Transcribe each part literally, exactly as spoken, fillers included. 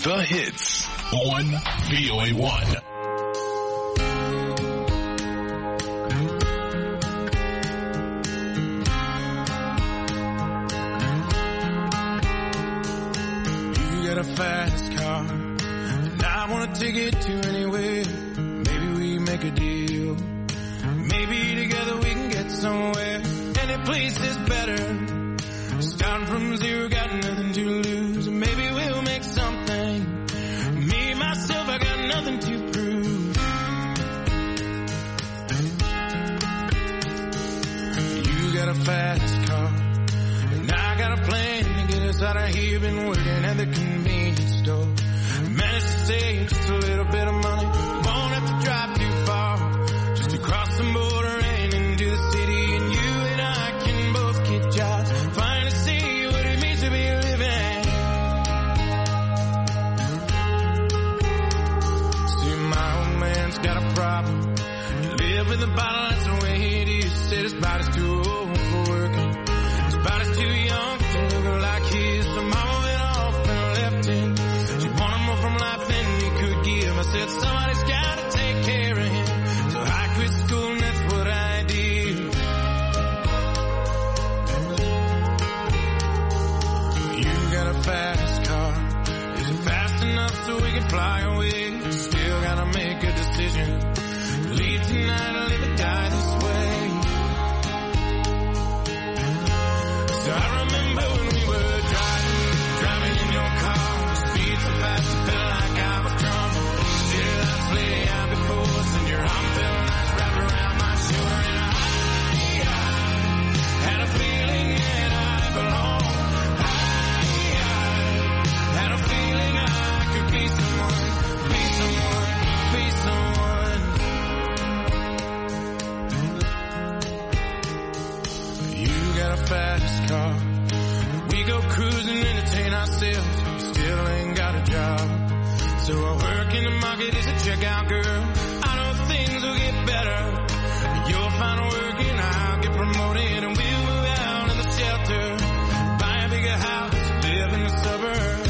The hits on V O A one. A fast car, and I wanna take it to anywhere. Maybe we make a deal. Maybe together we can get somewhere. Any place is better. Starting from zero, got nothing to lose. Maybe we'll make something. Me, myself, I got nothing to prove. You got a fast car, and I got a plan to get us out of here. Been working at the convenience store. Managed to save just a little bit of money. Won't have to drive too far. Just across the border and into the city. And you and I can both get jobs. Finally see what it means to be living. See, my old man's got a problem. You live with a bottle, that's the way it is. Said his body's too old for working. His body's too young to look like his. So mama went off and left him. She wanted more from life than he could give. I said somebody's gotta take care of him. So I quit school and that's what I did. You got a fast car. Is it fast enough so we can fly away? Still gotta make a decision. Leave tonight or live or die this way. So I remember when we were driving, driving in your car. Speed so fast it felt like I was drunk. City lights lay out before us and your arm felt nice wrapped around my shoulder. And I, I had a feeling that I belonged. I, I had a feeling I could be someone, be someone, be someone. You got a fast car. We go cruising, entertain ourselves. Still ain't got a job. So I work in the market as a checkout girl. I know things will get better. You'll find work and I'll get promoted. And we'll move out of the shelter. Buy a bigger house, live in the suburbs.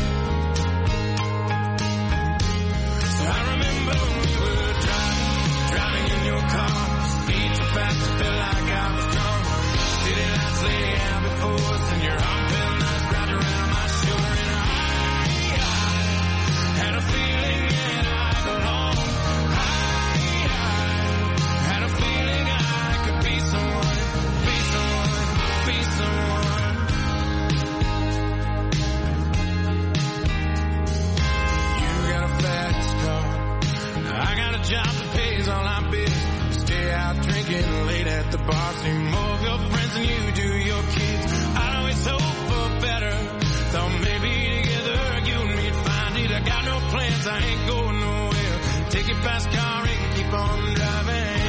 So I remember when we were driving, driving in your car. Speed so fast it felt like I was drunk. City lights lay out before us and your arm felt nice wrapped around my shoulder. And I, I had a feeling that I belonged. I, I had a feeling I could be someone, be someone, be someone. You got a fast car. I got a job that pays all our bills. Stay out drinking late at the bar. See more of your friends than you do your kids. I'd always hope for better. Thought maybe together you and me'd find it. I got no plans, I ain't going nowhere. Take your fast car and keep on driving.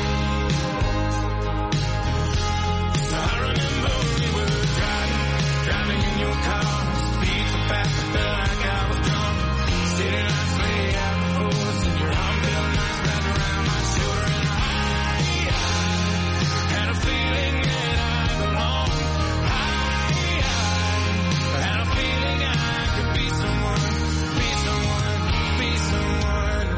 So I remember when we were driving, driving in your car. Speed so fast it felt like I was drunk. City lights lay out before us and your arm felt nice wrapped around my shoulder. And I, I had a feeling that I belonged. I, I had a feeling I could be someone, be someone, be someone.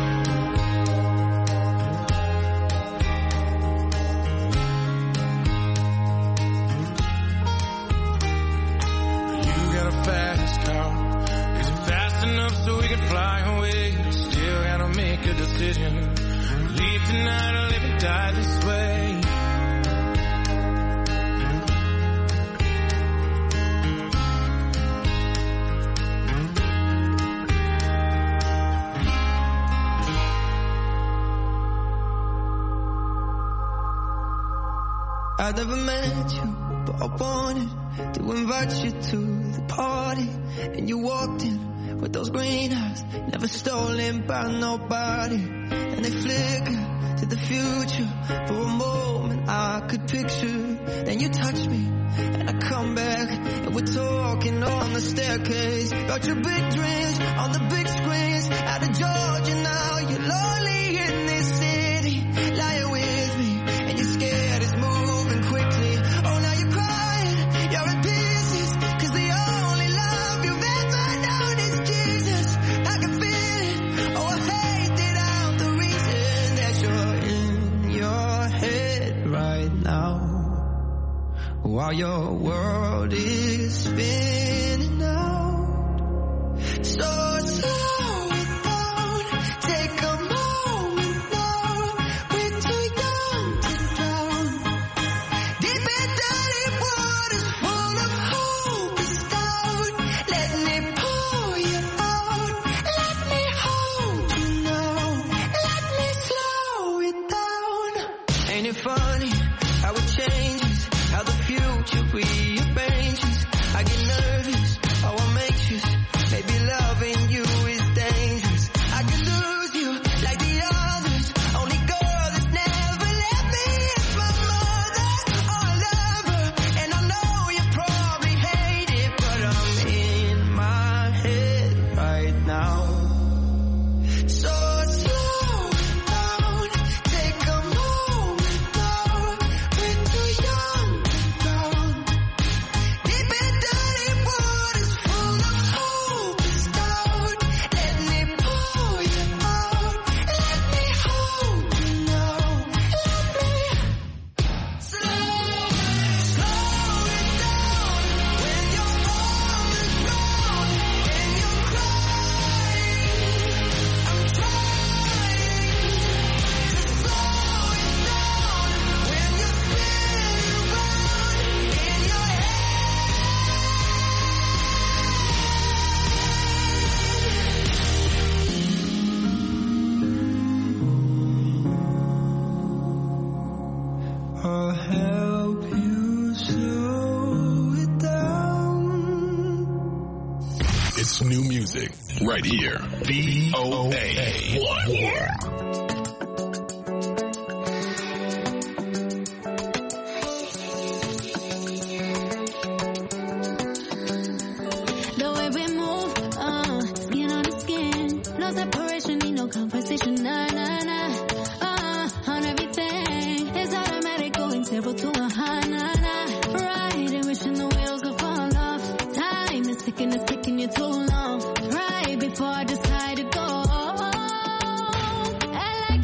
You got a fast car. Is it fast enough so we can fly away? Still gotta make a decision. Leave tonight or live and die this way. I never met you, but I wanted to invite you to the party. And you walked in with those green eyes, never stolen by nobody. And they flicker to the future. For a moment I could picture. Then you touch me, and I come back, and we're talking on the staircase. Got your big dreams on the big screens. Out of Georgia now, you're lonely in this city. Lying with me, and you're scared it's moving quickly. Oh, now you're crying, you're in pieces, 'cause the only love you've ever known is Jesus. while your world is spinning out. So slow it down, take a moment now. We're too young to drown. Deep and dirty waters full of hope is down. Let me pull you out. Let me hold you now. Let me slow it down. Ain't it funny how it changes, how the future rearranges? I get nervous, oh I'm anxious. Maybe loving you is dangerous. I could lose you like the others. Only girl that's never let me is my mother or lover. And I know you probably hate it, but I'm in my head right now. So slow down, take a moment now. We're too young to drown. Deep and dirty waters full of hope is down. Let me pull you out. Let me hold you now. Let me slow, slow it down. When your arm is round and you're crying, I'm trying to slow it down. When you spin around in your I'll help you slow it down. It's new music right here. V O A one. The way we move, uh, skin on the skin. No separation, need no conversation, nah, nah, nah. Uh, on everything, it's automatic, going zero to a high, nah, nah. Right, and wishing the wheels would fall off. Time is ticking, it's ticking you too long. Right before I decide to go. I like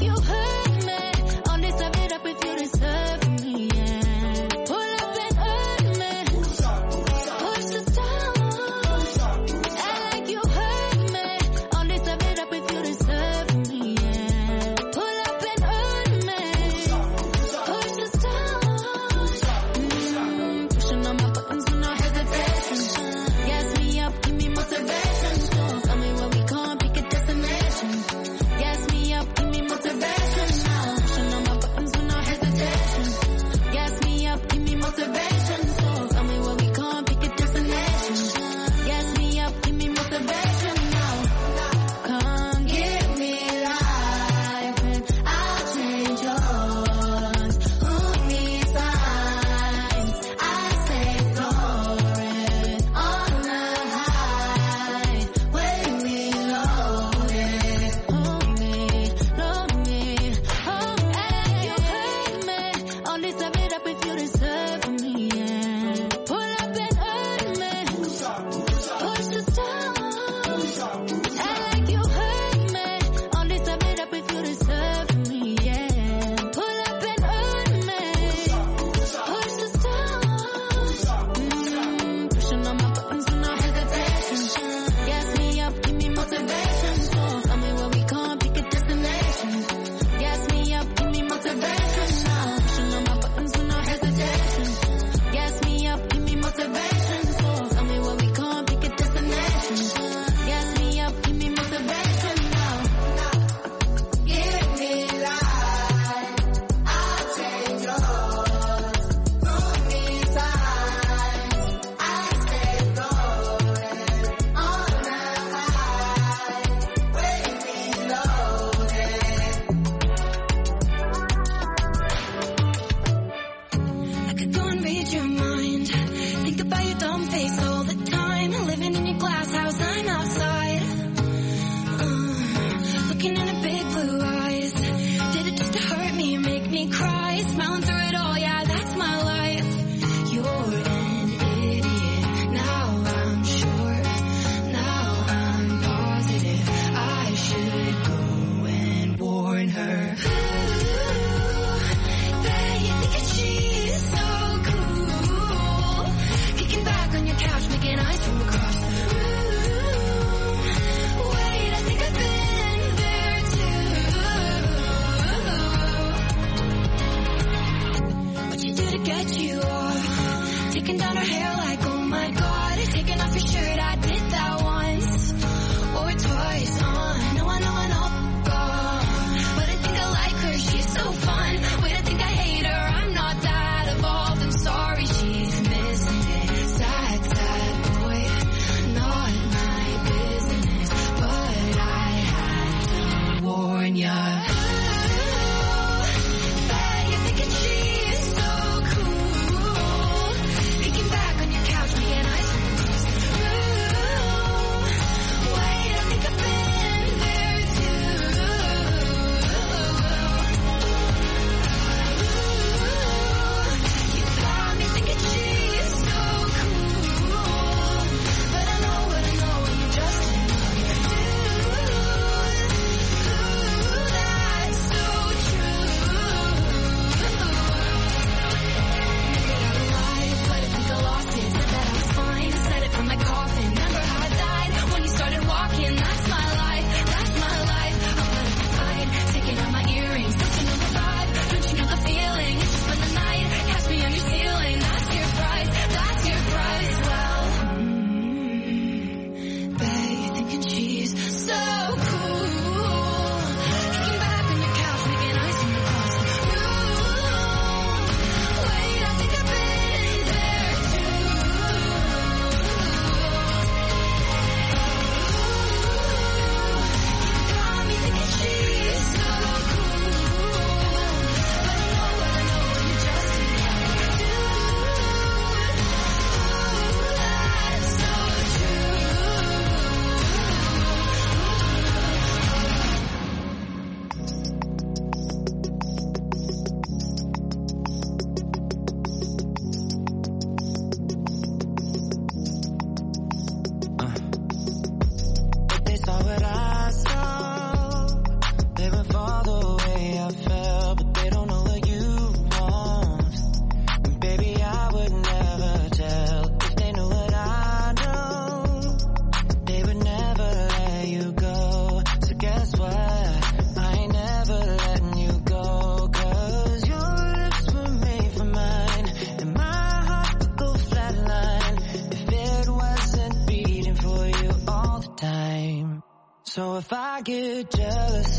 saw what I saw. They would fall the way I felt, but they don't know what you want. And baby, I would never tell if they knew what I know. They would never let you go. So guess what? I ain't never letting you go. Cause your lips were made for mine, and my heart would go flatline if it wasn't beating for you all the time. So if I get jealous,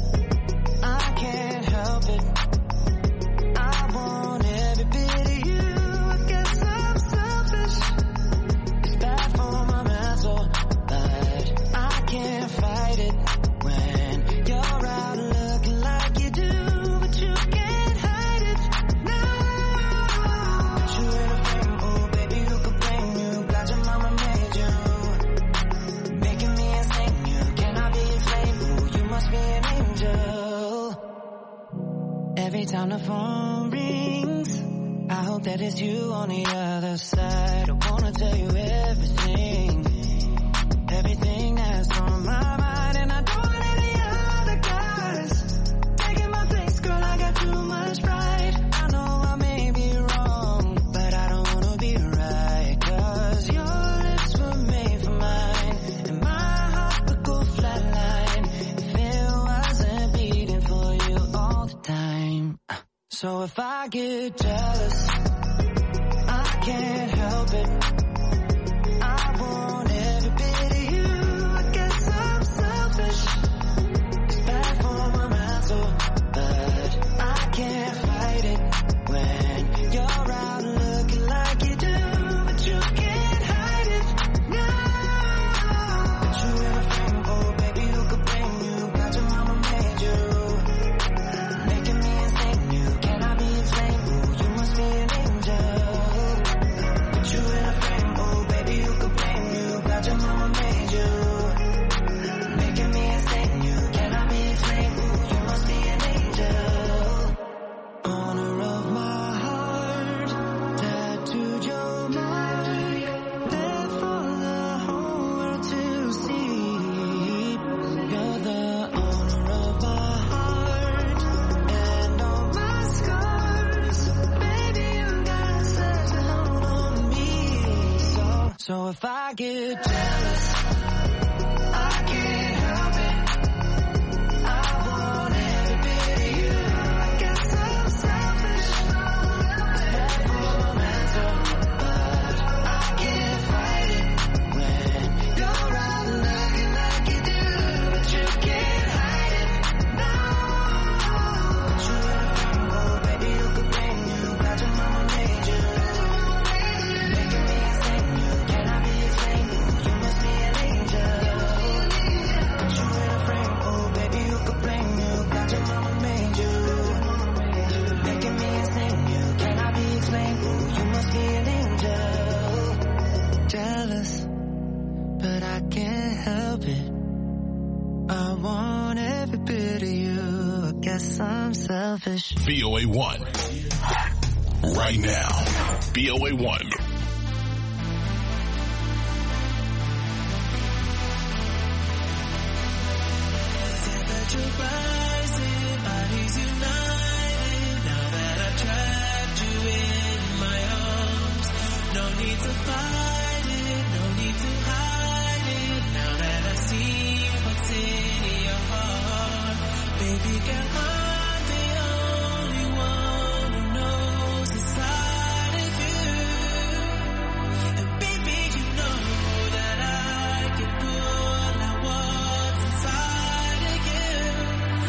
I can't help it. I want every bit of you. I guess I'm selfish. It's bad for my mental, but I can't fight it when you're out looking like you do, but you can't hide it. No, put you in a frame, oh baby, who could blame you? Glad your mama made you, making me insane. You cannot be a flame, oh you must be an angel. Every time the phone rings, I hope that it's you on the other side. I wanna tell you everything, everything that's on my mind, and I don't want any other guys taking my place, girl. I got too much pride. I know I may be wrong, but I don't wanna be right. Cause your lips were made for mine, and my heart would go flatline if it wasn't beating for you all the time. So if I get jealous, I can't help it. I want every bit of you. I guess I'm selfish. It's bad for my mental, but I can't fight it when you're out looking like you do, but you can't hide it. No, put you in a frame, oh baby, who could blame you? Glad your mama made you, making me insane. You cannot be explained, oh you must be an angel. Put you in a frame, oh baby, who could blame you? Glad your mama made you, making me insane. You cannot be explained, oh you must be an angel. Honor of my heart, tattooed your mark, there for the whole world to see. You're the owner of my heart and all my scars. Baby, you got such a hold on me. So, so if I get jealous, I can't help it. I want every bit of you. I guess I'm selfish. It's bad for my mental, but I can't fight it when you're out looking like you do, but you can't hide it. No, put you in a frame, oh baby, who could blame you? Glad your mama made you, making me insane. You cannot be explained, oh you must be an angel. Put you in a frame, oh baby, who could blame you? Glad your mama made you, making me insane. You cannot be explained, oh you must be an angel. Jealous, but I can't help it. I want every bit of you. I guess I'm selfish. B O A one. Right now. B O A one. Temperature rising, bodies united. Now that I've trapped you in my arms, no need to fight it, no need to hide it. Now that I see what's in your heart, baby girl, I'm the only one who knows inside of you. And baby, you know that I can pull out what's inside of you.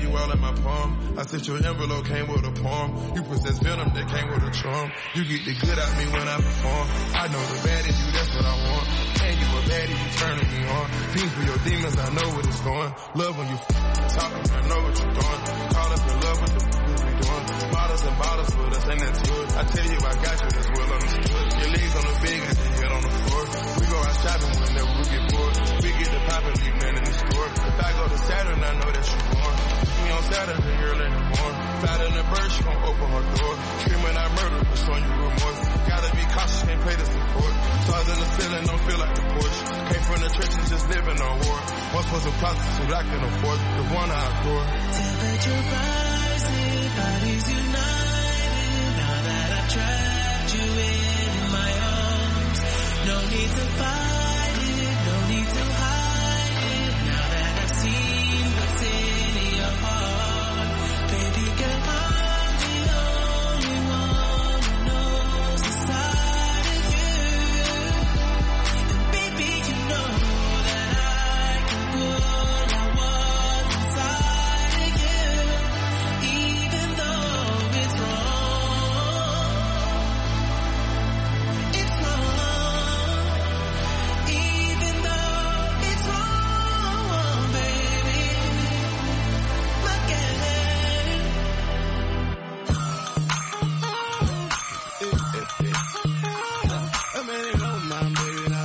you all in my palm. I sent your envelope, came with a poem. You possess venom that came with a charm. You get the good out me when I perform. I know the bad in you, that's what I want. And you a baddie, you turning me on. Fiend for your demons, I know what it's going. Love when you f- talking, I know what you're doing. Call us in love with the f- we doing. Bottles and bottles with us, ain't that good? I tell you I got you, that's well understood. Your legs on the bed and your head on the floor. We go out shopping whenever we get bored. We get the poppin', leave nothing in the store. If I go to Saturn, I know that you're born. Me on Saturday, early in the morning. Flat in the bird, she gon' open her door. Screaming out murder, but showing you remorse. Gotta be cautious, can't play the support. Stars in the ceiling, don't feel like the porch. Came from the trenches, just living on war. Once was a prostitute, I can afford the one I adore. Temperature rising, bodies united. Now that I've trapped you in my arms, no need to fight it, no need to hide it. Now that I've seen what's in your heart, baby girl, I'm the only one who knows the side of you. And baby, you know that I can pull out what's inside of you, even though it's wrong. It's wrong. Even though it's wrong, baby. Look at it. I mean, it don't mind, baby, now.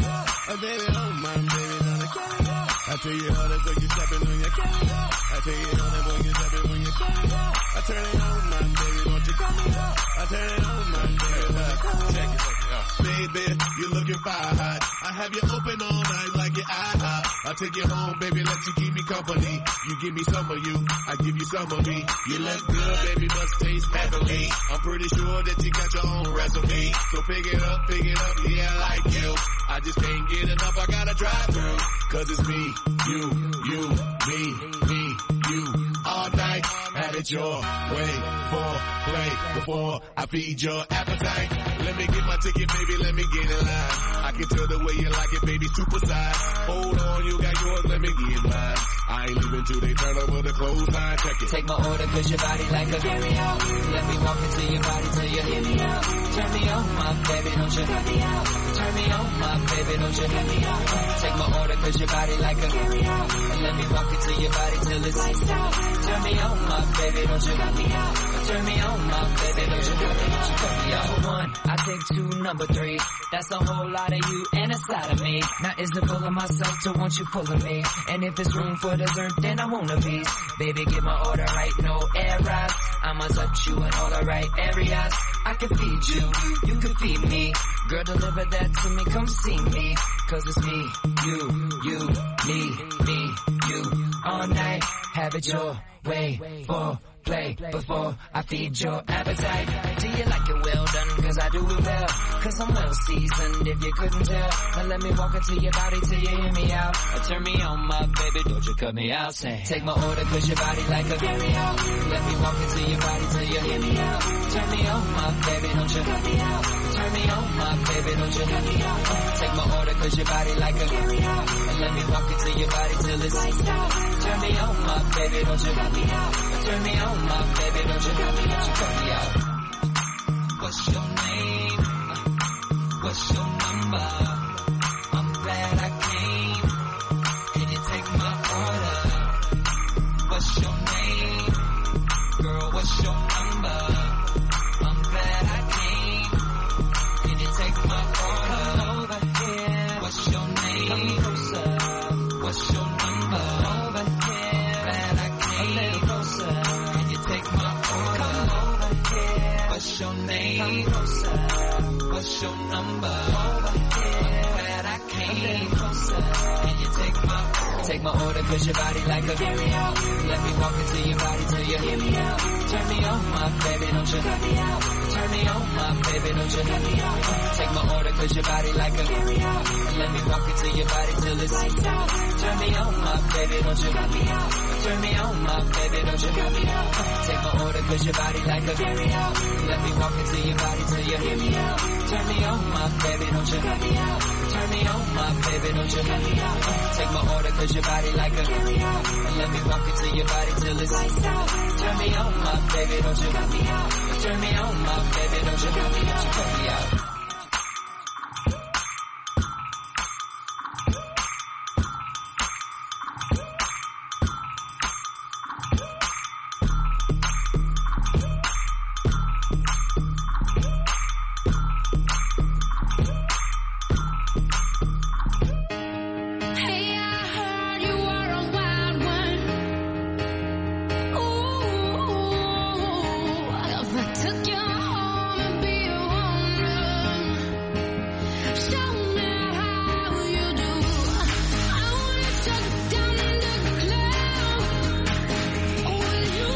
I baby, don't mind, baby, now. I tell you how that when you stepping on your I tell you how that when you stepping when you I turn it on, man, baby, don't you come me out. I turn it on, man, baby, check it out. Baby, you looking fire hot. I have you open all night like your eye hot. I'll take you home, baby, let you keep me company. You give me some of you, I give you some of me. You look good, baby, must taste heavily. I'm pretty sure that you got your own recipe. So pick it up, pick it up, yeah, I like you. I just can't get enough, I gotta drive through. Cause it's me, you, you, me, me, you. All night, had it your way, for play, before I feed your appetite. Let me get my ticket, baby, let me get in line. I can tell the way you like it, baby, super size. Hold on, you got yours, let me get mine. I ain't leaving till they turn over the clothesline, check it. Take my order, cause your body like a carry out. Let me walk into your body till you hear me out. Turn me on, my baby, don't you cut me out. Turn me on, my baby, don't you cut me out. Take my order, cause your body like a carry out. Let me walk into your body till it's lights out. Turn me on, my baby, don't you cut me out. Turn me on, my baby, don't you cut me out. You cut me out. Number one, I take two, number three. That's a whole lot of you and a side of me. Now is the pull of myself to want you pulling me. And if it's room for dessert, then I want a piece. Baby, get my order right, no errors. I'ma touch you in all the right areas. I can feed you, you can feed me. Girl, deliver that to me, come see me. Cause it's me, you, you, me, me, you. All night, have it your way, for play, before I feed your appetite. Do you like it well done? Cause I do it well. Cause I'm well seasoned, if you couldn't tell. Now let me walk into your body till you hear me out. Or turn me on, my baby, don't you cut me out. Say, take my order, cause your body like a carry out. Let me walk into your body till you hear me out. Turn me on, my baby, don't you cut me out. Turn me on, my baby, don't you cut me out. Take my order, cause your body like a carry out. And let me walk into your body till it's lights out. Turn me on, my baby, don't you cut me out. Turn me on, my baby, don't you cut me out. You cut me out. What's your name? What's your number? I'm glad I came. Can you take my order? What's your name? Girl, what's your number? I'm glad I came. Can you take my order? Come over here. What's your name? Come closer. What's your number? Over here. Glad I came. A little closer. Can you take my order? Come over here. What's your name? Come closer. What's your number? Over here. Glad I came. A little closer. Can you take my order? Take my order, cause your body like a carry out. Let me walk into your body till you hear me out. Turn me on, my baby, don't you cut me out. Turn me on, my baby, don't you cut me out. Take my order cause your body like a carry out. And let me walk into your body till it's lights out. Turn me on, my baby, don't you cut me out. Turn me on, my baby, don't you cut me out. Take my order cause your body like a carry out. And let me walk into your body till you hear me out. Turn me on, my baby, don't you cut me out. Turn me on, my baby, don't you cut me out. Take my order cause your body like a carry out. And let me walk into your body till it's lights out. Turn me on, my baby, don't you cut me out. Turn me on, my baby, don't you cut me out. Cut me out. Took you home and be a woman. Show me how you do. I wanna shut down the cloud with you.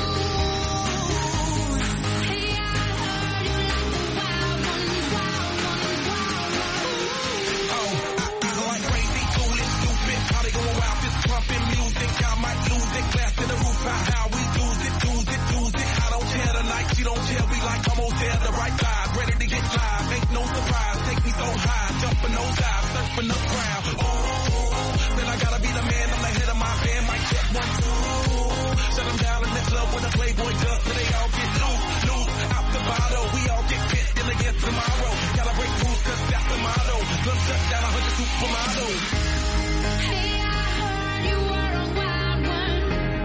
Hey, I heard you like the wild one, wild one, wild one. Oh, I, I like crazy, foolish, stupid. How they going wild, just pumping music. I might lose it, glass to the roof. How, how we lose it, lose it, lose it. I don't care tonight, she don't care. We like almost there, the right vibe, ready to get live. Ain't no surprise, take me so high, jumping those dives, surfing the crowd. Oh, then I gotta be the man, I'm the head of my band. Mic check one, two. Shut them down in the club when the Playboy does, so they all get loose, loose, out the bottle. We all get pit in again tomorrow. Gotta break rules, cause that's the motto. Gun shut down a hundred supermodels. Hey, I heard you were a wild one.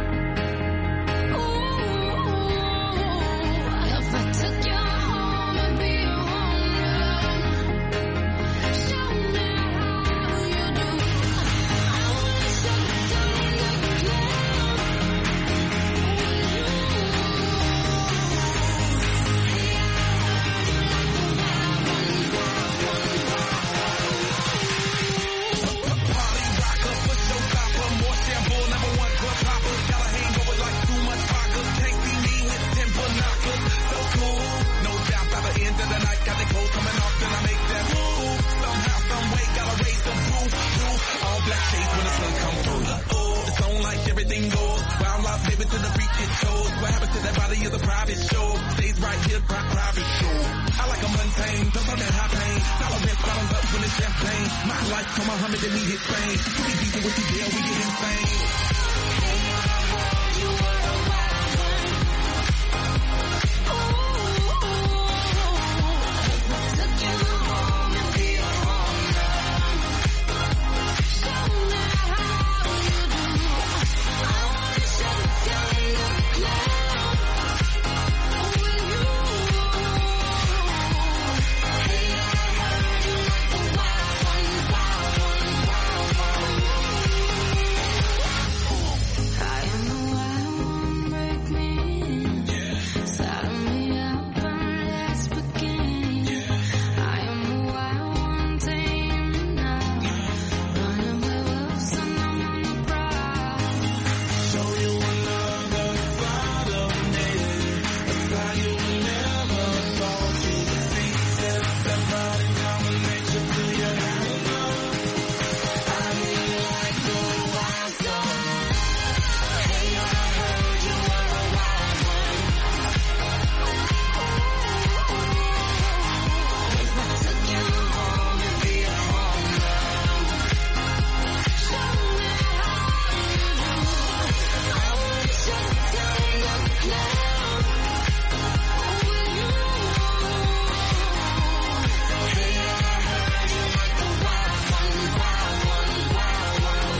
Ooh, if I took you home and be a woman, show me how you do. I wanna shut down the cloud with you. Hey, I heard you like the wild one, wild one, wild one. Party rocker, push your stopper, more shampoo, number one club hopper. Got a hangover like too much vodka. Can't see me with ten binoculars. So cool, no doubt by the end of the night. Got the cold coming off, then I make that move. Somehow, some way, gotta raise the roof, roof. All black shades when the sun comes through. Oh, it's on like everything goes. Wild life, baby, to the freak it shows. What happens to that body is a private show. Stays right here, pri- private show. I like a mundane, don't want that high pain. Tolerance bottoms up when it's champagne. My life, come Muhammad, then we hit fame. We be decent with you, deal, we get insane. You were a wild one. Ooh, if I took you home and be a woman, show me how you do. I wanna shut down the cloud with you. Hey, I heard you like the wild one, wild one, wild one. I am the wild one, break me in. Saddle me up and let's begin. I am the wild one, tame me now. Running with wolves and I'm on the prowl. Show you another side of me. A side you never thought you'd see. Yes, that body combination to your hand. I mean, like the wild dog. Hey, I heard you were a wild one. If I took you home and be a woman, show me how you do. I wanna shut down the cloud with you. Hey, I heard you like the wild one, wild one, wild one.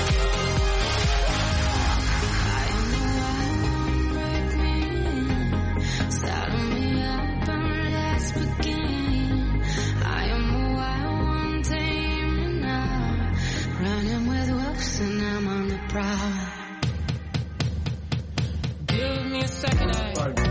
I am the wild one, break me in. Saddle me up and let's begin. I am the wild one, tame me now. Running with wolves and I'm on the prowl. Give me a second, I